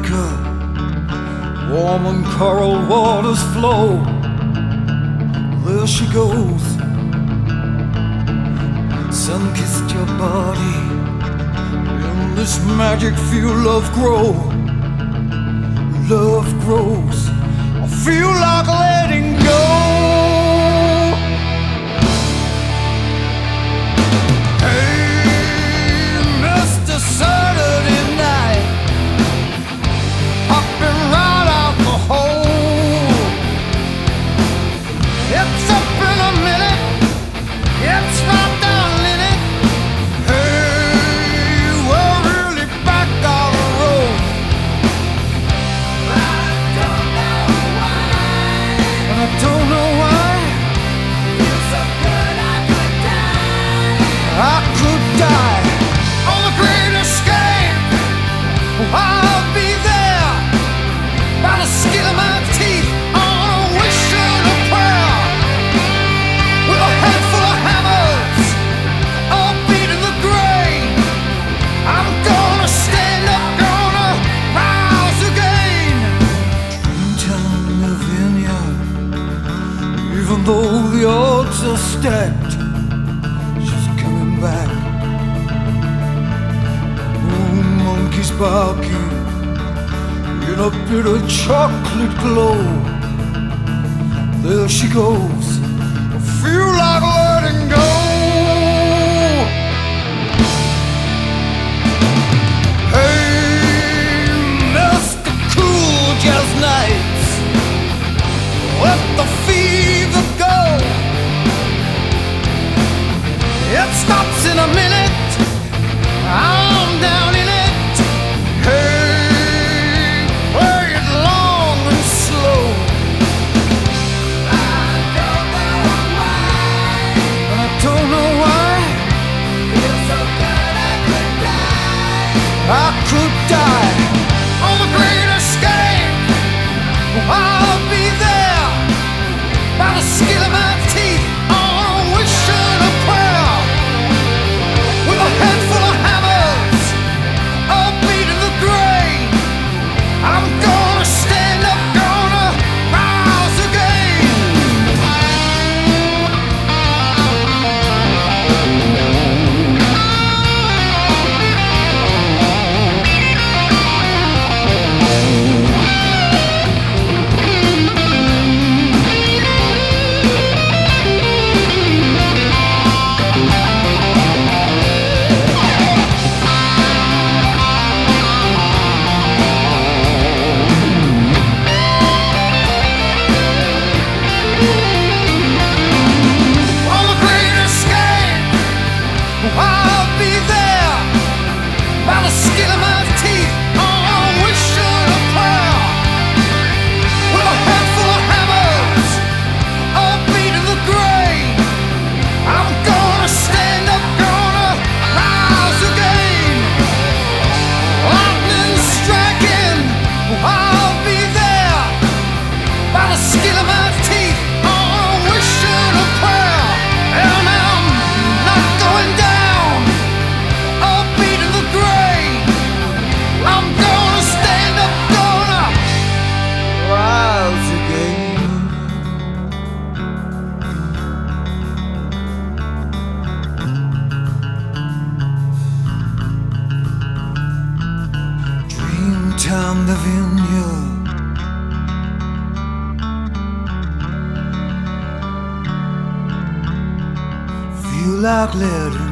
Jamaica, warm and coral waters flow. There she goes, sun-kissed your body. In this magic feel love grow. Love grows. I feel like letting go. Hey, Mr. Saturday night, hopping right out the hole. It's up in a minute, it's right down in it. Hey, we're really back on the road. I don't know why. Feels so good I could die. I could die on the great escape. I'll be there by the skin of my teeth, on a wish and a prayer, with a handful of hammers, all beating the grain. I'm gonna stand up, gonna rise again. Dreamtime of vineyard. Even though the odds are stacked, she's coming back. Oh, monkeys barking in a bit of chocolate glow. There she goes, I feel like letting go. Hey, Mr. Cool Jazz Nights, let the fever go. It stops in a minute, I'm down in it. Hey, play it long and slow. I don't know why. I don't know why. Feels so good I could die. I could die on the great escape. I'll be there by the skin of my teeth, on a wish and a prayer, with a handful of hammers, all beating the grain. I'm gonna stand up, gonna rise again. On the great escape, I'll be there by the skin of my teeth, on a wish and a prayer, with a handful of hammers, all beating the grain. I'm gonna stand up, gonna rise again. Lightning striking, I'll be there by the skin of my teeth, on a wish and a prayer. And I'm not going down, all beating the grain. I'm gonna stand up, gonna rise again. Dreamtime, the vineyard. Feel like letting